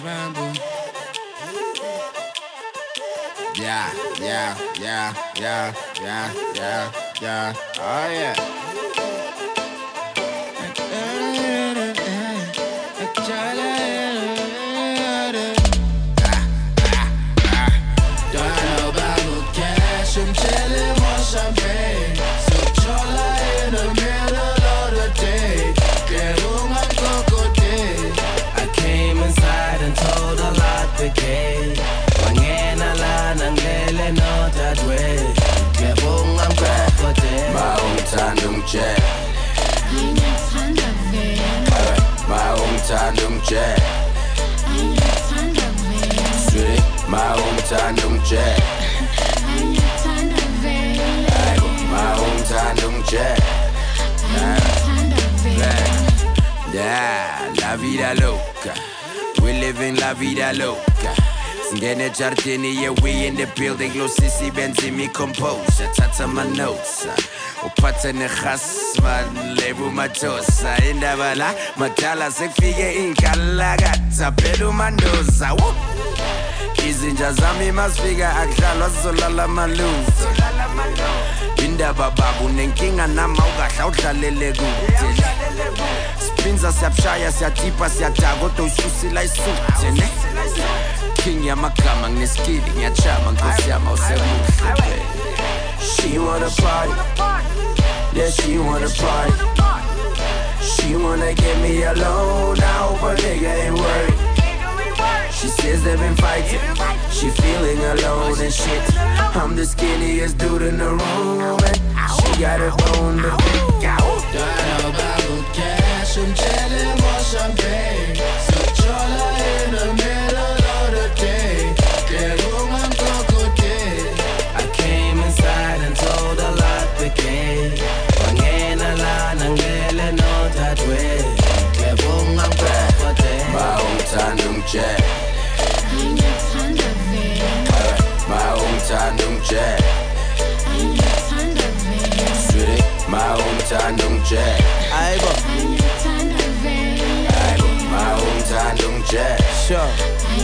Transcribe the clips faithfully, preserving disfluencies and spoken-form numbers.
Yeah, yeah, yeah, yeah, yeah, yeah, yeah. Oh yeah. Don't about cash, I'm chilling more champagne. So chola in the middle of the day. I came inside and told a lot the gate. Wangena la nangele no that way. Gebung I'm back for day. My hometown don't check. My hometown don't check. Sweet, my hometown don't check. My hometown don't check. Yeah, la vida loca. We're living la vida loca. Singene Jardini, yeah, we in the building. Lo sisi benzi mi composer. Tata my notes. Upata ne khas man lebu matosa. Indabala matala sekfike inkalagata pelu mandoza. Izinja zami masfika akdalwa solala maluza. Indaba babu nenkinga nama ugahla udlalele kude. Spinza siyabshaya siyadipa siyadaka kodwa ushusila isuthe ne. King yamagama ngineskili ngiyachama nkosi yama usemuhle. She wanna party, yeah she wanna party. She wanna get me alone, I hope a nigga ain't worried. She says they've been fighting, she feeling alone and shit. I'm the skinniest dude in the room and she got a bone to pick out. Don't about cash, I'm chilling more champagne. So chola in the middle of the day. I came inside and told a lot the gate. Wangena la nangele no that way. Gebung I'm back for day. My hometown don't check. My hometown don't check. Sweetie, my hometown don't check. Aibo, my hometown don't check. sure.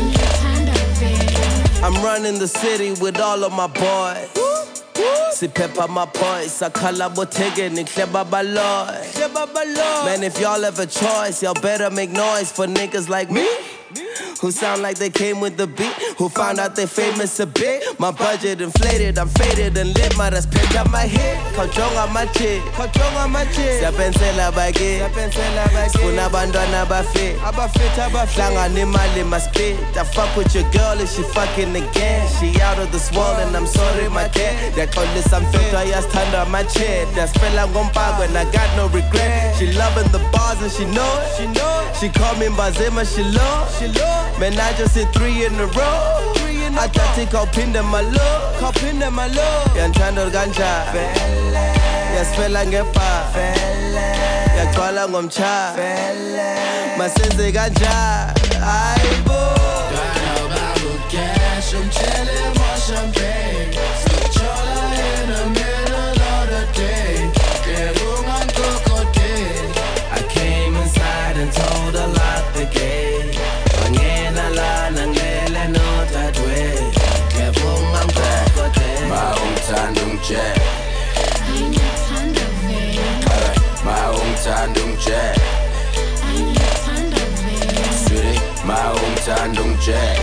I'm running the city with all of my boys. Si pepper my boys, I call up Bottega, Nick Baloy. Man, if y'all have a choice, y'all better make noise for niggas like me. Who sound like they came with the beat, who found out they famous a bit. My budget inflated, I'm faded and lit. My that's picked up my head, Kachong on my chick, Kachong on my chick. Siapensela bagi, Siapensela bagi. Spuna bandwana bafi, Abafit, Abafit. Langa nimali my spit. I fuck with your girl if she fucking again. She out of this world and I'm sorry my kid. They call this I'm fit, I just turned on my chair. That's fell I'm gon' bag when I got no regret. She loving the bars and she know it, she know it. She call me Bazema, she love, she love. Man, I just hit three in a row. I just take out pin them my love, call pin them my love. Yan chando ganja, fele. Ya spela ngepa, fele. Ya twala ngomcha, fele. Masenze ganja, aibo. Don't about cash, I'm chilling more champagne. So chola in the middle of the day. Kerungan kokote. I came inside and told a lot the gate. Wangena la nangele no that way. Gebung I'm back for day. My hometown don't check. My hometown don't check. Sweetie, my hometown don't check.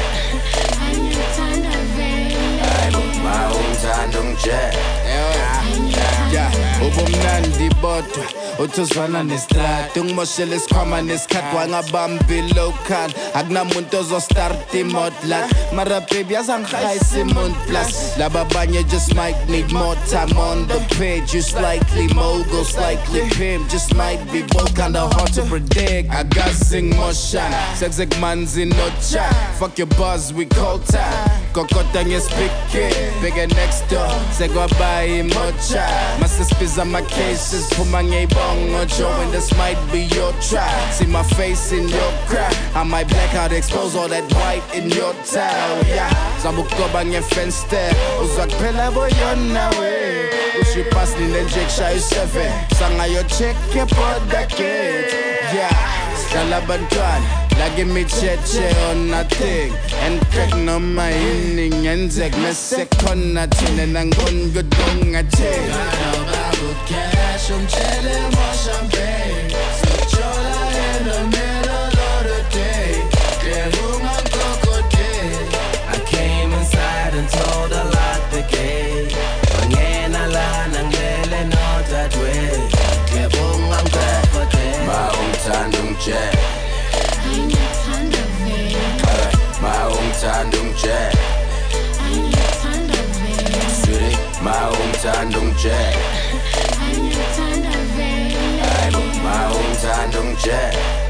My hometown don't check. Yeah, ubumnandi bodwa uthuzwana nestrato ngimoshele isikhwama nesikhathi wangabambi local akunamuntu ozostart imodla mara baby azangihayisa imont plus laba banye just might need more time on the page. You slightly mogul, slightly pimp, just might be both kinda hard to predict. I got sing motion, sex like manzi no chat. Fuck your buzz, we call time. Kokota ngespeak it, bigger next door. Say goodbye mocha. My sisters on my cases, put my name on Joe, and this might be your try. See my face in your crack. I might black out, expose all that white in your towel. Yeah, Zabuko bang your fence there. Uzak pela boy on now. Wish you pass in the Jake Shy seven. Sanga your check, your pod that kid. Yeah, Salabantwan. Like give me cheche or nothing. And crack no my inning and zek me second nothing and I'm gonna go down a check. Cash on chele more champagne. So chola in the middle of the day. I came inside and told her lock the gate. Mangena la nanglele no that way. Kebunga mkokote. Maungthandung jet. Maungthandung jet. Sweetie, Maungthandung jet. Maungthandung jet.